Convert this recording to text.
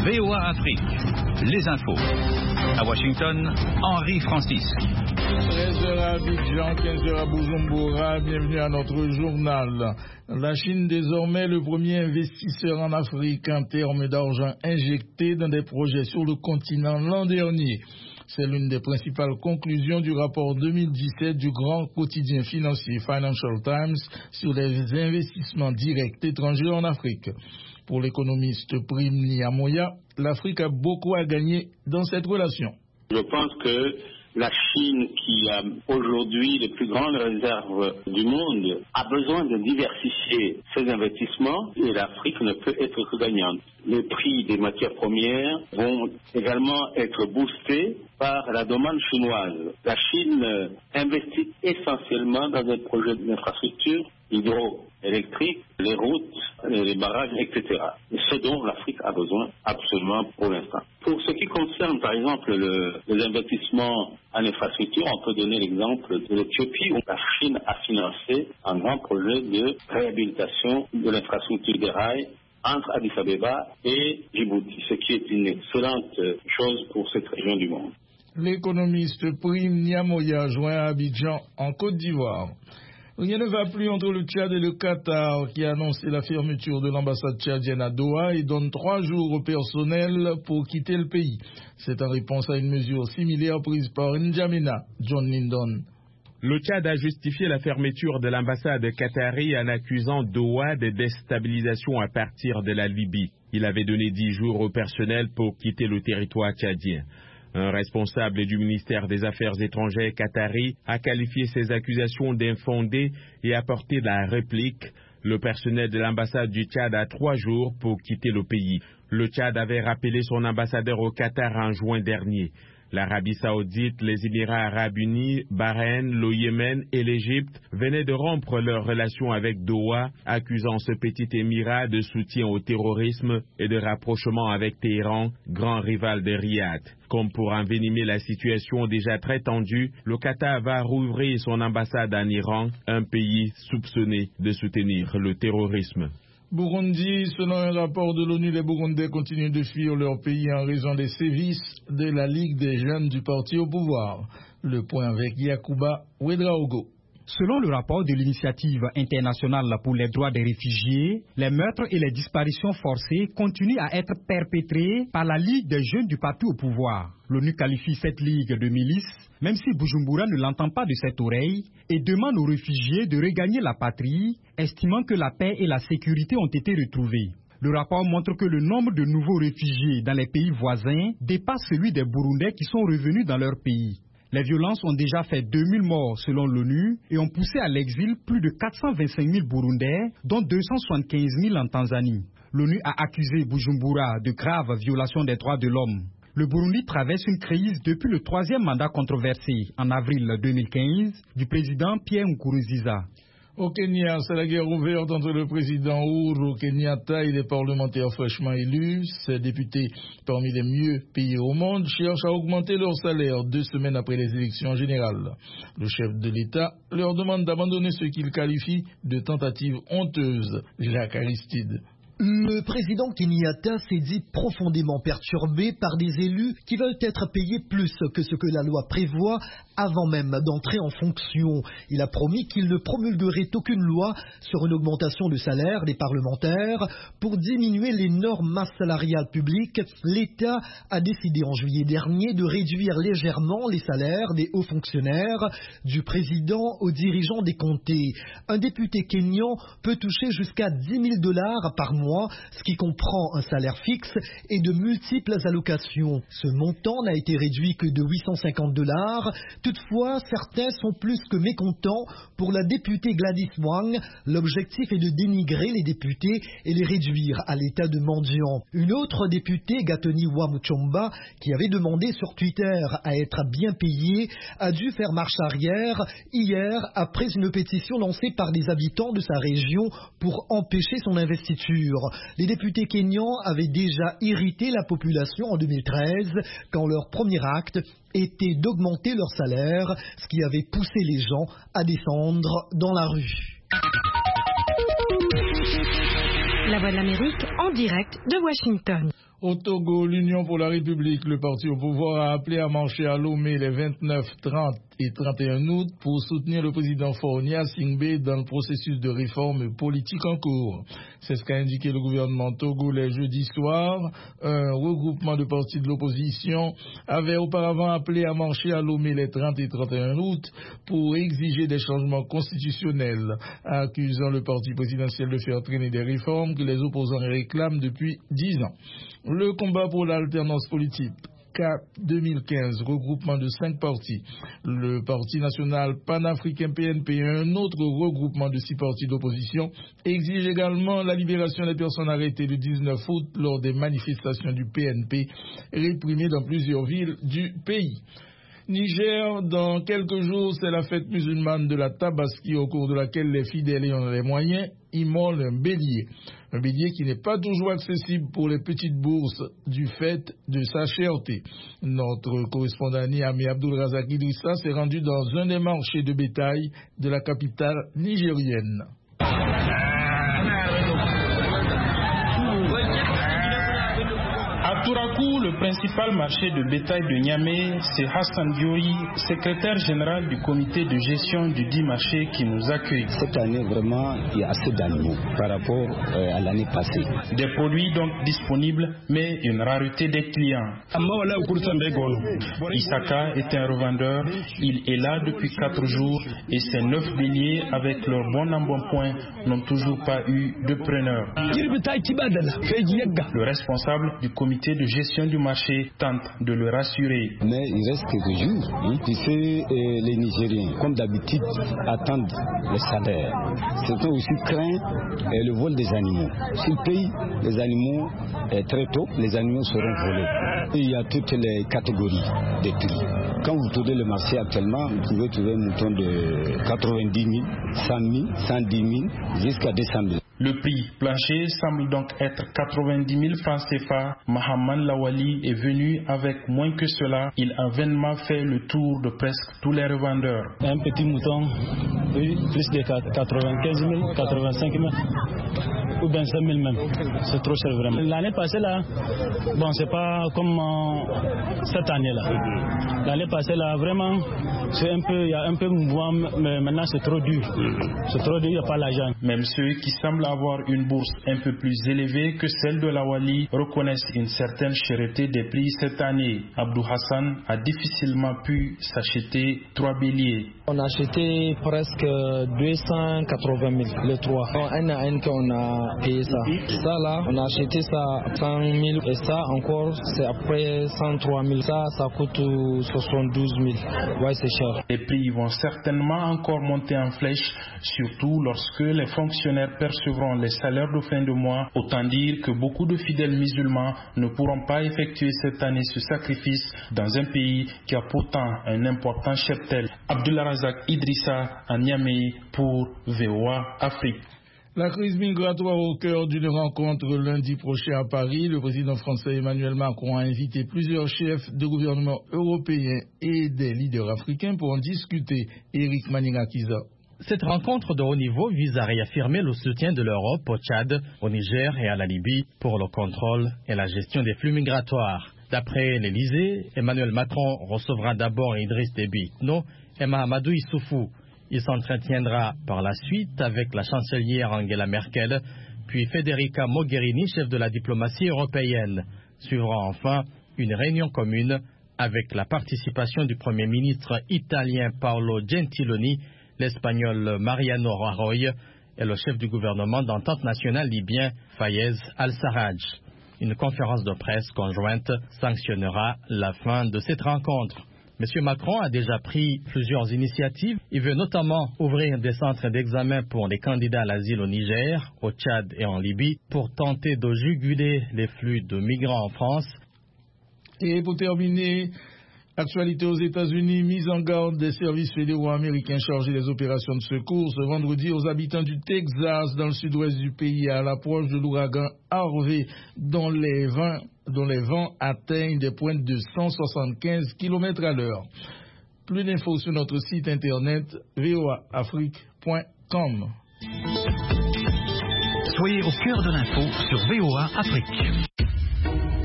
VOA Afrique, les infos. À Washington, Henri Francis. 13h à Abidjan, 15h à Bujumbura, bienvenue à notre journal. La Chine désormais le premier investisseur en Afrique en termes d'argent injecté dans des projets sur le continent l'an dernier. C'est l'une des principales conclusions du rapport 2017 du grand quotidien financier Financial Times sur les investissements directs étrangers en Afrique. Pour l'économiste Prime Niamoya, l'Afrique a beaucoup à gagner dans cette relation. Je pense que la Chine, qui a aujourd'hui les plus grandes réserves du monde, a besoin de diversifier ses investissements et l'Afrique ne peut être que gagnante. Les prix des matières premières vont également être boostés par la demande chinoise. La Chine investit essentiellement dans des projets d'infrastructures hydroélectriques, les routes, les barrages, etc. Ce dont l'Afrique a besoin absolument pour l'instant. Pour ce qui concerne par exemple les investissements en infrastructure, on peut donner l'exemple de l'Éthiopie où la Chine a financé un grand projet de réhabilitation de l'infrastructure des rails entre Addis Abeba et Djibouti, ce qui est une excellente chose pour cette région du monde. L'économiste Prime Niamoya joint à Abidjan en Côte d'Ivoire. Rien ne va plus entre le Tchad et le Qatar qui a annoncé la fermeture de l'ambassade tchadienne à Doha et donne 3 jours au personnel pour quitter le pays. C'est en réponse à une mesure similaire prise par N'Djamena, John Lyndon. Le Tchad a justifié la fermeture de l'ambassade qatari en accusant Doha de déstabilisation à partir de la Libye. Il avait donné 10 jours au personnel pour quitter le territoire tchadien. Un responsable du ministère des Affaires étrangères qatari a qualifié ces accusations d'infondées et apporté la réplique. Le personnel de l'ambassade du Tchad a 3 jours pour quitter le pays. Le Tchad avait rappelé son ambassadeur au Qatar en juin dernier. L'Arabie Saoudite, les Émirats Arabes Unis, Bahreïn, le Yémen et l'Égypte venaient de rompre leurs relations avec Doha, accusant ce petit émirat de soutien au terrorisme et de rapprochement avec Téhéran, grand rival de Riyad. Comme pour envenimer la situation déjà très tendue, le Qatar va rouvrir son ambassade en Iran, un pays soupçonné de soutenir le terrorisme. Burundi, selon un rapport de l'ONU, les Burundais continuent de fuir leur pays en raison des sévices de la Ligue des jeunes du parti au pouvoir. Le point avec Yacouba Ouedraogo. Selon le rapport de l'initiative internationale pour les droits des réfugiés, les meurtres et les disparitions forcées continuent à être perpétrés par la Ligue des jeunes du parti au pouvoir. L'ONU qualifie cette ligue de milice, même si Bujumbura ne l'entend pas de cette oreille, et demande aux réfugiés de regagner la patrie, estimant que la paix et la sécurité ont été retrouvées. Le rapport montre que le nombre de nouveaux réfugiés dans les pays voisins dépasse celui des Burundais qui sont revenus dans leur pays. Les violences ont déjà fait 2000 morts selon l'ONU et ont poussé à l'exil plus de 425 000 Burundais, dont 275 000 en Tanzanie. L'ONU a accusé Bujumbura de graves violations des droits de l'homme. Le Burundi traverse une crise depuis le 3e mandat controversé en avril 2015 du président Pierre Nkurunziza. Au Kenya, c'est la guerre ouverte entre le président Uhuru Kenyatta et les parlementaires fraîchement élus. Ces députés, parmi les mieux payés au monde, cherchent à augmenter leur salaire 2 semaines après les élections générales. Le chef de l'État leur demande d'abandonner ce qu'il qualifie de tentative honteuse. Jacques Aristide. Le président Kenyatta s'est dit profondément perturbé par des élus qui veulent être payés plus que ce que la loi prévoit avant même d'entrer en fonction. Il a promis qu'il ne promulguerait aucune loi sur une augmentation du salaire des parlementaires. Pour diminuer l'énorme masse salariale publique, l'État a décidé en juillet dernier de réduire légèrement les salaires des hauts fonctionnaires, du président aux dirigeants des comtés. Un député kényan peut toucher jusqu'à $10 000 par mois, ce qui comprend un salaire fixe et de multiples allocations. Ce montant n'a été réduit que de $850. Toutefois, certains sont plus que mécontents. Pour la députée Gladys Wang, l'objectif est de dénigrer les députés et les réduire à l'état de mendiants. Une autre députée, Gathoni Wamuchomba, qui avait demandé sur Twitter à être bien payée, a dû faire marche arrière hier après une pétition lancée par des habitants de sa région pour empêcher son investiture. Les députés kényans avaient déjà irrité la population en 2013 quand leur premier acte était d'augmenter leur salaire, ce qui avait poussé les gens à descendre dans la rue. La Voix de l'Amérique en direct de Washington. Au Togo, l'Union pour la République, le parti au pouvoir, a appelé à marcher à Lomé les 29, 30 et 31 août pour soutenir le président Faure Gnassingbé dans le processus de réforme politique en cours. C'est ce qu'a indiqué le gouvernement togolais jeudi soir. Un regroupement de partis de l'opposition avait auparavant appelé à marcher à Lomé les 30 et 31 août pour exiger des changements constitutionnels, accusant le parti présidentiel de faire traîner des réformes que les opposants réclament depuis 10 ans. Le combat pour l'alternance politique, CAP 2015, regroupement de 5 partis. Le Parti national panafricain PNP, un autre regroupement de 6 partis d'opposition, exige également la libération des personnes arrêtées le 19 août lors des manifestations du PNP réprimées dans plusieurs villes du pays. Niger, dans quelques jours, c'est la fête musulmane de la Tabaski, au cours de laquelle les fidèles ayant les moyens immolent un bélier. Un bélier qui n'est pas toujours accessible pour les petites bourses du fait de sa cherté. Notre correspondant Niamey Abdulrazak Idrissa s'est rendu dans un des marchés de bétail de la capitale nigérienne. À Tourakou, le principal marché de bétail de Niamey, c'est Hassan Diori, secrétaire général du comité de gestion du dit marché qui nous accueille. Cette année, vraiment, il y a assez d'animaux par rapport à l'année passée. Des produits donc disponibles, mais une rareté des clients. Isaka est un revendeur, il est là depuis 4 jours et ses 9 béliers avec leur bon embonpoint n'ont toujours pas eu de preneur. Le responsable du comité de gestion du marché tente de le rassurer. Mais il reste quelques jours. Tu sais, les Nigériens, comme d'habitude, attendent le salaire. Certains aussi craignent le vol des animaux. S'ils payent les animaux très tôt, les animaux seront volés. Il y a toutes les catégories de prix. Quand vous tournez le marché actuellement, vous pouvez trouver un mouton de 90 000, 100 000, 110 000, jusqu'à 200 000. Le prix plancher semble donc être 90 000 francs CFA. Mahaman Lawali est venu avec moins que cela. Il a vainement fait le tour de presque tous les revendeurs. Un petit mouton, oui, plus de 95 000, 85 000. Ou bien 5 000 même. C'est trop cher vraiment. L'année passée là, bon c'est pas comme cette année là. L'année passée là, vraiment, c'est un peu, il y a un peu de mouvement, mais maintenant c'est trop dur. C'est trop dur, il n'y a pas l'argent. Même ceux qui semblent avoir une bourse un peu plus élevée que celle de Lawali reconnaissent une certaine cherté des prix cette année. Abdou Hassan a difficilement pu s'acheter 3 béliers. On a acheté presque 280 000, les 3. Un à un qu'on a payé ça. Ça là, on a acheté ça 100 000 et ça encore c'est après 103 000. Ça coûte 72 000. Ouais, c'est cher. Les prix vont certainement encore monter en flèche, surtout lorsque les fonctionnaires percevront les salaires de fin de mois. Autant dire que beaucoup de fidèles musulmans ne pourront pas effectuer cette année ce sacrifice dans un pays qui a pourtant un important cheptel. Abdulrazak Idrissa à Niamey pour VOA Afrique. La crise migratoire au cœur d'une rencontre lundi prochain à Paris. Le président français Emmanuel Macron a invité plusieurs chefs de gouvernement européens et des leaders africains pour en discuter. Eric Maninga-Kiza. Cette rencontre de haut niveau vise à réaffirmer le soutien de l'Europe au Tchad, au Niger et à la Libye pour le contrôle et la gestion des flux migratoires. D'après l'Élysée, Emmanuel Macron recevra d'abord Idriss Déby Itno et Mahamadou Issoufou. Il s'entretiendra par la suite avec la chancelière Angela Merkel, puis Federica Mogherini, chef de la diplomatie européenne. Suivra enfin une réunion commune avec la participation du Premier ministre italien Paolo Gentiloni, l'Espagnol Mariano Rajoy et le chef du gouvernement d'entente nationale libyen Fayez al-Sarraj. Une conférence de presse conjointe sanctionnera la fin de cette rencontre. M. Macron a déjà pris plusieurs initiatives. Il veut notamment ouvrir des centres d'examen pour les candidats à l'asile au Niger, au Tchad et en Libye pour tenter de juguler les flux de migrants en France. Et pour terminer, actualité aux États-Unis, mise en garde des services fédéraux américains chargés des opérations de secours ce vendredi aux habitants du Texas dans le sud-ouest du pays à l'approche de l'ouragan Harvey dont les vents atteignent des pointes de 175 km/h. Plus d'infos sur notre site internet voaafrique.com. Soyez au cœur de l'info sur VOA Afrique.